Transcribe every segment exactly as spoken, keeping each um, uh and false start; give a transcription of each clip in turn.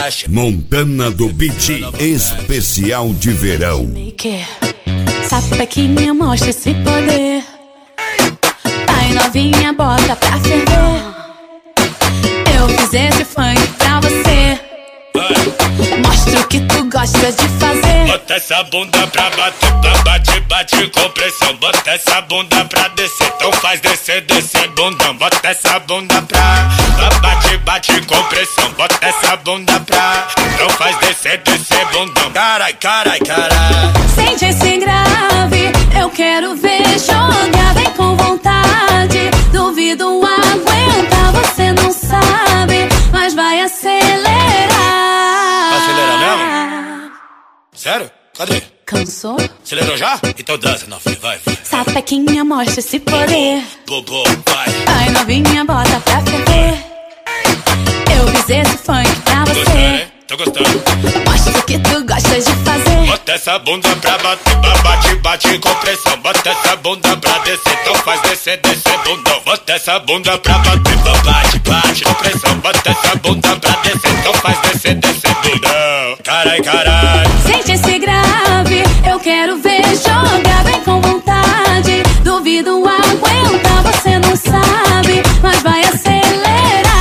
relaxa. Montana do Beat, especial de verão. Sapequinha, mostra esse poder. Vai novinha, bota pra ferver. Eu fiz esse funk pra você. Mostra o que tu gosta de fazer. Bota essa bunda pra bater, pra bate, bate com pressão. Bota essa bunda pra descer, então faz descer, descer bundão. Bota essa bunda pra, pra bate, bate com pressão. Bota essa bunda pra, então faz descer, descer bundão. Carai, carai, carai. Sente esse grave, eu quero ver jogar. Vem com vontade, duvido aguentar. Você não sabe, mas vai acelerar. Acelerar mesmo? Sério? Cadê? Cansou? Acelerou já? Então dança, novinha, vai, vai. Sapequinha, mostra esse poder. Bobo, vai. Vai novinha, bota pra ferver. Eu fiz esse funk pra Gostando, você. hein? Tô gostando. Mostra o que tu gosta de fazer. Bota essa bunda pra bater, pra bate, bate com pressão. Bota essa bunda pra descer, então faz descer, descer bundão. Bota essa bunda pra bater, pra bate, bate com pressão. Bota essa bunda pra descer, então faz descer, descer bundão. Carai, carai. Sente esse grave, eu quero ver jogar. Vem com vontade, duvido aguentar. Você não sabe, mas vai acelerar.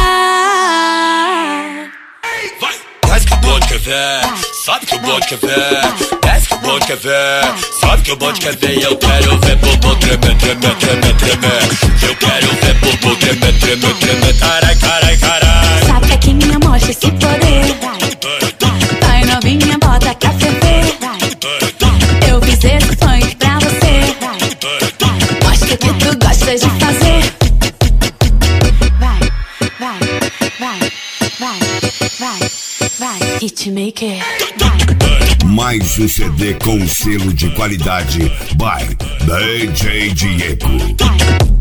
Vai, desce que o bonde quer ver. Sabe que o bonde quer ver. Desce que o bonde quer ver. Sabe que o bonde quer ver. Eu quero ver bobo tremer, tremer, tremer, tremer. Eu quero ver bobo tremer, tremer, tremer. Carai, carai, carai. Sapequinha, mostra esse poder. Vai novinha, bota pra ferver. Eu fiz esse funk pra você. Mostra o que tu gosta de fazer. Vai, vai, vai, vai, vai, vai. Hitmaker. Mais um C D com selo de qualidade by D J Diego.